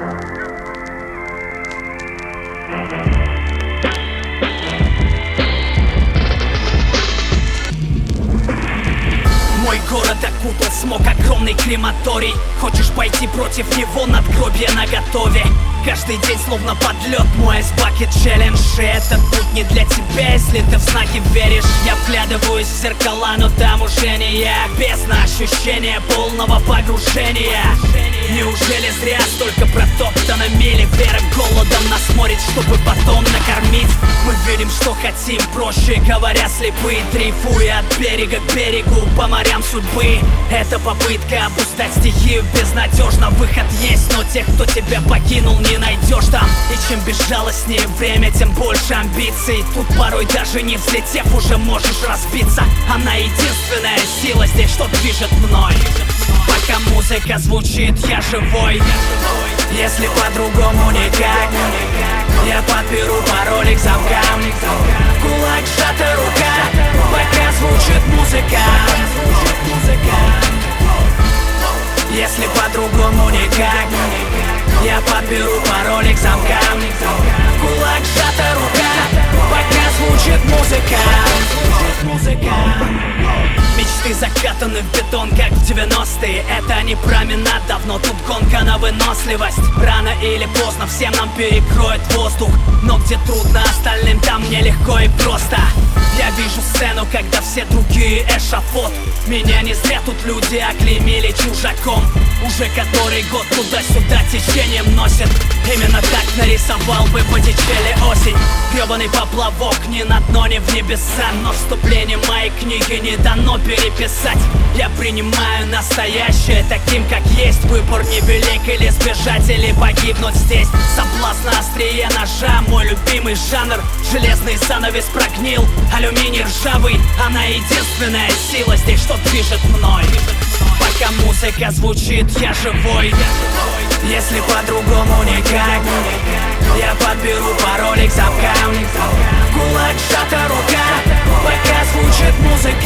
Мой город окутал смог, огромный крематорий. Хочешь пойти против него, надгробье наготове. Каждый день словно подлет, мой айсбакет челлендж. И этот путь не для тебя, если ты в знаки веришь. Я вглядываюсь в зеркала, но там уже не я. Бездна ощущения полного погружения. Неужели зря столько протоптано мили? Вера голодом нас морит, чтобы потом накормить. Мы верим, что хотим, проще говоря, слепые. Дрейфуя от берега к берегу по морям судьбы. Это попытка обуздать стихию безнадежно. Выход есть, но тех, кто тебя покинул, не найдешь там. И чем безжалостнее время, тем больше амбиций. Тут порой даже не взлетев, уже можешь разбиться. Она единственная сила здесь, что движет мной. Пока музыка звучит, я живой. Если по-другому никак, я подберу пароль к замкам. В кулак сжата рука, пока звучит музыка. Если по-другому никак, я подберу пароль к замкам. В кулак сжата рука, пока звучит музыка. Мечты закатаны в бетон, как в 90-е. Это не променад, давно тут гонка на выносливость. Рано или поздно всем нам перекроет воздух. Но где трудно остальным, там мне легко и просто. Я вижу сцену, когда все другие эшафот. Меня не зря тут люди оклеймили чужаком. Уже который год туда-сюда течением носит. Именно так нарисовал бы Боттичелли осень. Гребаный поплавок ни на дно, ни в небеса. Но вступление моей книги не дано переписать. Я принимаю настоящее таким, как есть. Выбор невелик, или сбежать, или погибнуть здесь. Соблазн на острие ножа, мой любимый жанр. Железный занавес прогнил, алюминий ржавый. Она единственная сила здесь, что движет мной. Пока музыка звучит, я живой. Если по-другому никак, я подберу пароль к замкам. В кулак сжата рука, пока звучит музыка.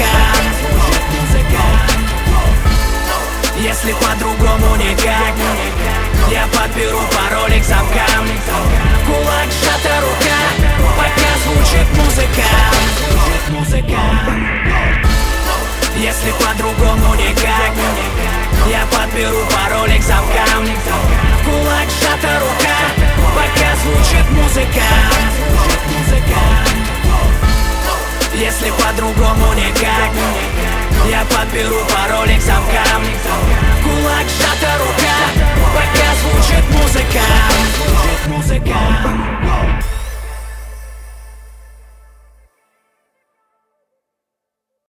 Если по-другому никак, я подберу пароль к замкам. В кулак сжата рука, пока звучит музыка. Если по-другому никак, я подберу пароль к замкам. В кулак сжата рука, пока звучит музыка. Если по-другому никак, я подберу пароль к замкам. В кулак сжата рука, пока звучит музыка.